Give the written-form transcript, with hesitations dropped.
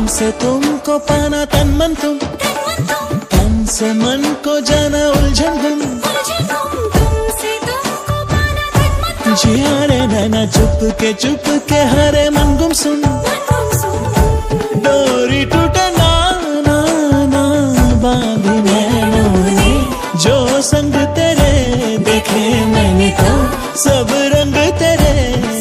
तुमसे तुमको पाना तन मन तुम, तन से मन को जाना उलझन गुम। जिया रे नैना चुप के हरे मन गुम सुन। डोरी टूटे ना ना ना बांधी नैनों ने, जो संग तेरे देखे मैंने तो सब रंग तेरे।